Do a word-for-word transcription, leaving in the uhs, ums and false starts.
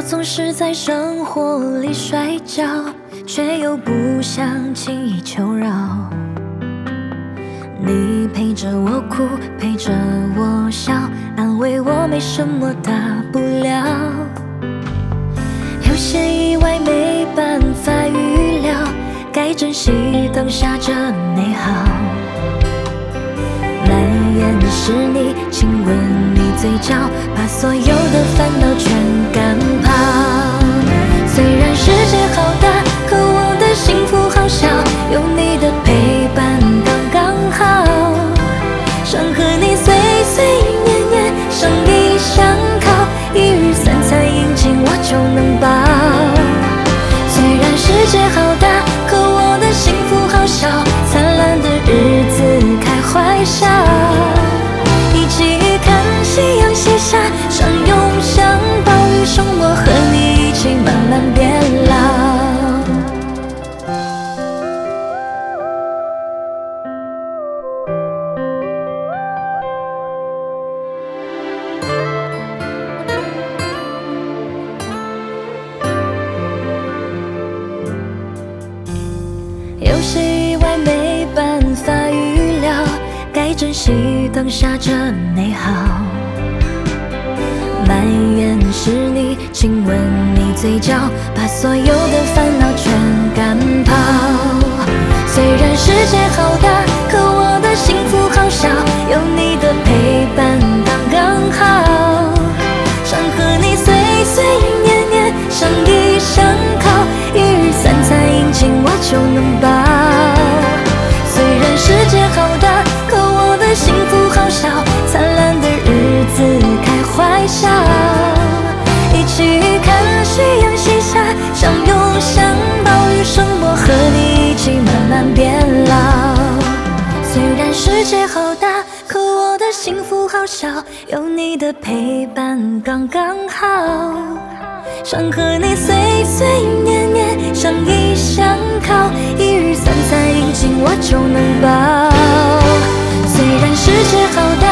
总是在生活里摔跤，却又不想轻易求饶。你陪着我哭，陪着我笑，安慰我没什么大不了。有些意外没办法预料，该珍惜当下这美好。蔓延的是你，亲吻你嘴角，把所有的烦恼全赶跑。虽然世界好大，可我的幸福好小，有你的陪伴刚刚好。想和你岁岁年年相依相靠，一日三餐应尽我就能饱。虽然世界好大，可我的幸福好小，灿烂的日子开怀笑，一起看夕阳西下，相拥相抱，余生我和你一起慢慢变老。有些意外没办法预料，该珍惜当下这美好。蔓延是你，亲吻你嘴角，把所有的烦恼全赶跑。虽然世界好大，可我的幸福好小，有你的陪伴刚刚好。想和你岁岁年年相依相靠，一日三餐应尽我就能饱。虽然世界好大，可我的幸福好小，灿烂的日子开怀笑，一起看夕阳西下，相拥相抱，余生我和你一起慢慢变老。虽然世界好大，可我的幸福好小，有你的陪伴刚刚好。想和你岁岁年年相依相靠，一日三餐应尽我就能饱。虽然世界好大，